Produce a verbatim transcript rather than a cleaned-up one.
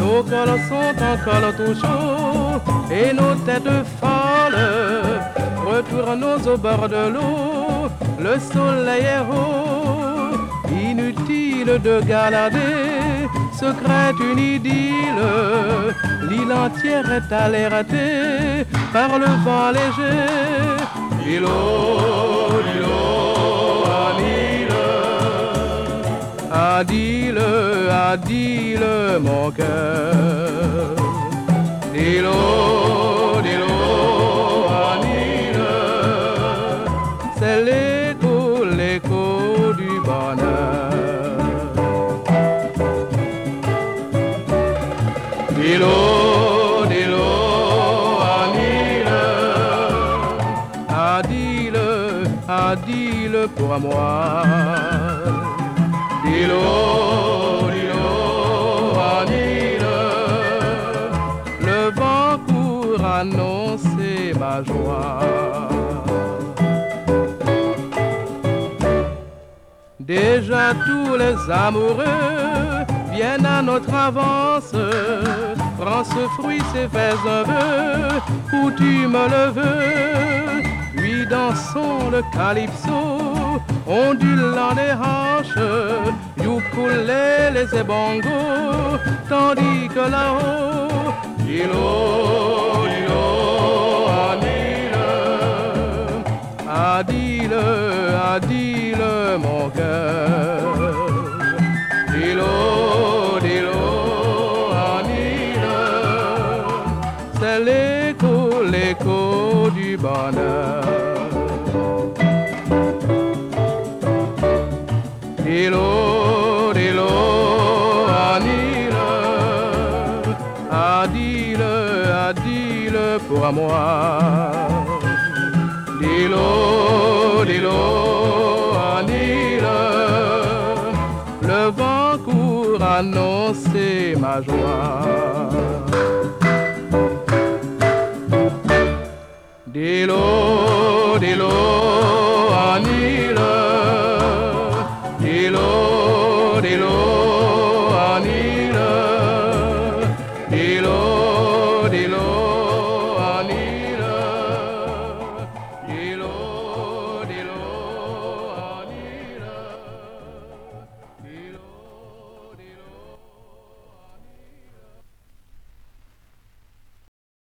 nos cols sont encore tout chauds et nos têtes folles. Retournons au bord de l'eau, le soleil est haut. Inutile de galader, secrète une idylle. L'île entière est alertée par le vent léger. Îlot, îlot, Adile, Adile, Adile, mon cœur. Îlot, îlot, Adile, c'est l'écho, l'écho du bonheur. Îlot, îlot, Adile, Adile, Adile pour moi. Îlot, îlot, Adile, le vent pour annoncer ma joie. Déjà tous les amoureux viennent à notre avance. Prends ce fruit, c'est fais un vœu, où tu me le veux. Puis dansons le calypso, ondulant les hanches, ukulélé les ébongos, tandis que là-haut, îlot, îlot, Adile, Adile, Adile, mon cœur. Îlot, îlot, Adile, c'est l'écho, l'écho du bonheur. Îlot, îlot, Adile, Adile, Adile pour moi. Îlot, îlot, Adile, le vent court annoncer ma joie.